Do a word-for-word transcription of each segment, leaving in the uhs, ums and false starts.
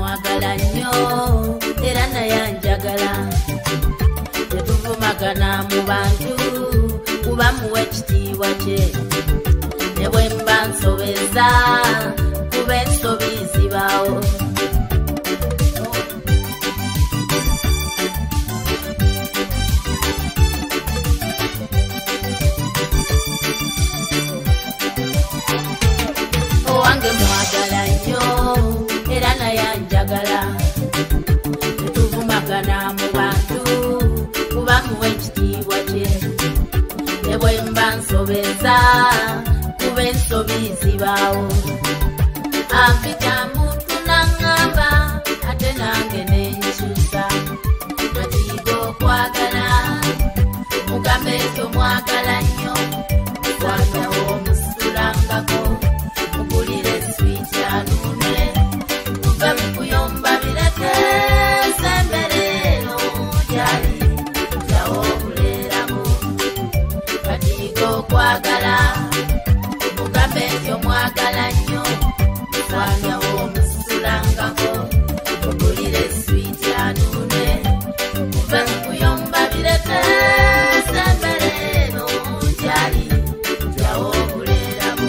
mwagala nnyo era naye anjagala. Tetuvumagana mu bantu kuba muwa ekitiibwa kye. Ne bwe mba nsobeza kuba ensobi zibaawo. Owange mwagala nnyo era naye anjagala. Tetuvumagana mu bantu kuba muwa ekitiibwa kye. Ne bwe mba nsobeza kuba ensobi zibaawo. Ampita muntu n'aŋŋamba ate nange ne nkyusa. Twatiiga okwagala mugambe ekyo mwagala nnyo. Kwatawo omusulangako mugulire swiiti anuune. Muve mu kuyomba bireke sembere eno gyali jawo obuleeramu. Twatiiga okwagala mugambe ekyo mwagala nnyo. Kwatawo omusulangako mugulire swiiti anuune. Muve mu kuyomba bireke sembere eno gyali jawo obuleeramu.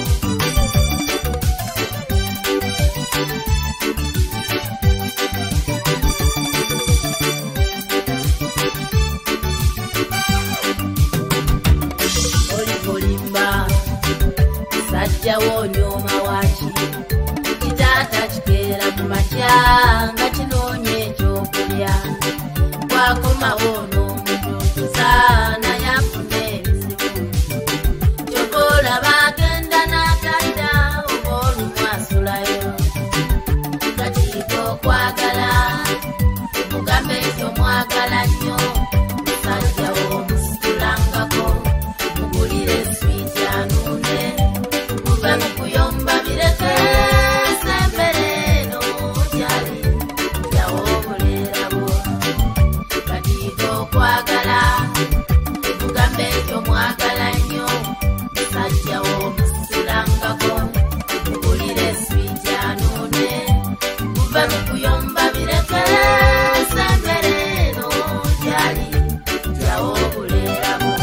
Olimulimba sajjawo onyooma waaki. Kitaata kikeera ku makya nga kinoonya ekyokulya. Bwakomawo n'omutuutuza naye afuna ebizibu. Kyokka olaba agenda n'atadda oba olumu asulayo. Twatiiga okwagala mugambe ekyo mwagala nnyo. Musajjawo omusitulangako mugulire swiiti anuune. Muve mu kuyomba bireke sembere eno gyali jawo obuleeramu. Twatiiga okwagala mugambe ekyo mwagala nnyo. Musajjawo omusitulangako mugulire swiiti anuune. Muve mu kuyomba bireke sembere eno gyali jawo obuleeramu.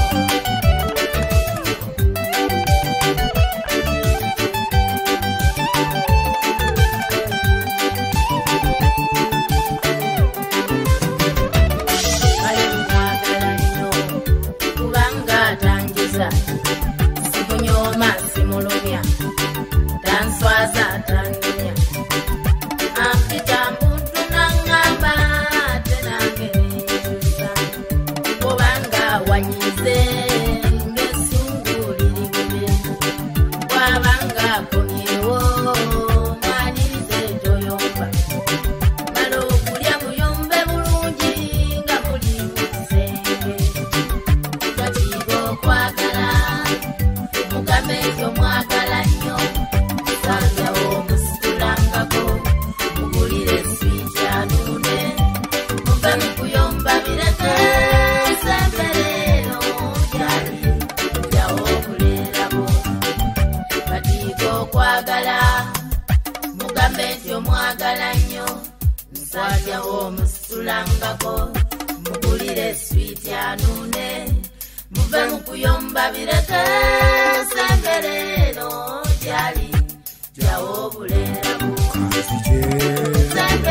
Kale mwagala nnyo kubanga atangiza. Simunyooma simulumya, tanswaza tandunya. Ampita muntu n'aŋŋamba ate nange ne nkyusa. Kubanga wanyize ng'essungu liri bube. Bw'abanga akomyewo mwanirize toyomba. Mala okulya muyombe bulungi nga muli mu kisenge. Twatiiga okwagala mugambe ekyo mwagala nnyo. Musajjawo omusitulangako mugulire swiiti anuune. Muve mu kuyomba bireke sembere eno gyali jawo obuleeramu. Twatiiga okwagala mugambe ekyo mwagala nnyo. Musajjawo omusitulangako mugulire swiiti anuune. Muve mu kuyomba bireke sembere eno gyali jawo obuleeramu.